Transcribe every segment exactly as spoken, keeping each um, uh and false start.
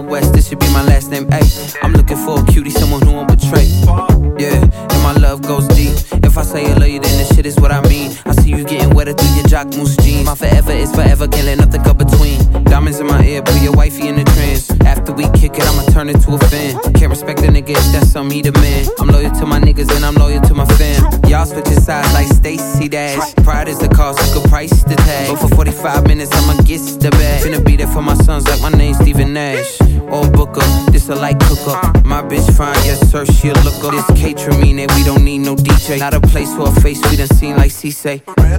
West, this should be my last name. Ayy, I'm looking for a cutie, someone who won't betray. Yeah, and my love goes deep. If I say I love you, then this shit is what I mean. I see you getting wetter through your jock moose jeans. My forever is forever, can't let nothing go between. Diamonds in my ear, put your wifey in the trance. After we kick it, I'ma turn into a fan. Can't respect a nigga if that's something he demand. I'm loyal to my niggas and I'm loyal to my fam. Y'all switching sides like Stacey Dash. Pride is the cost, you could price the tag. But for forty-five minutes, I'ma get the bag. Finna be there for my sons like my name's Stephen Nash. Or Booker, this a light cooker. My bitch fine, yes sir, she a looker. This catering mean that we don't need no D J. Not a place for a face we done seen like C say.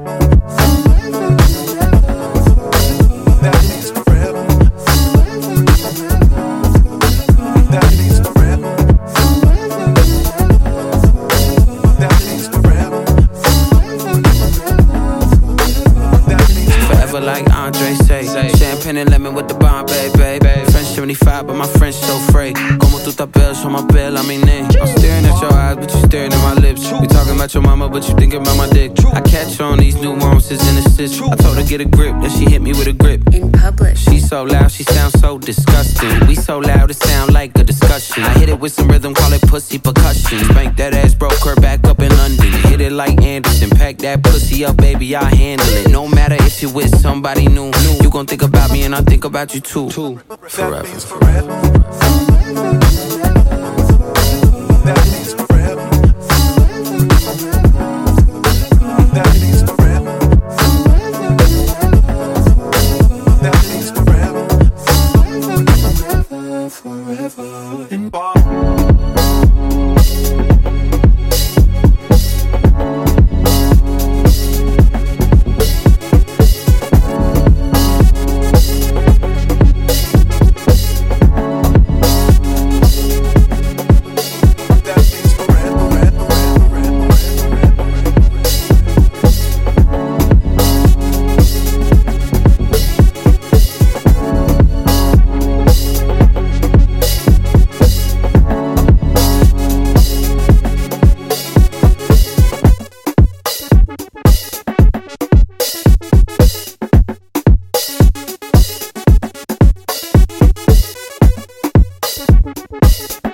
Like Andre say, champagne and lemon with the Bombay, babe. French seventy-five, but my French so frayed. Como tu tapel, show my bill, I'm in name. I'm staring at your eyes, but you staring at my lips. We talking about your mama, but you thinking about my dick. I catch on these nuances and assists. I told her get a grip, then she hit me with a grip. In public, she's so loud, she sounds so disgusting. We so loud, it sound like a discussion. I hit it with some rhythm, call it pussy percussion. Spank that ass, broke her back up in London. Hit it like Anderson, pack that pussy up, baby, I handle it. No matter if you with somebody new, you gon' think about me and I think about you too. Forever, forever. That means forever. That means forever. That means forever. Forever in bar. We'll be right back.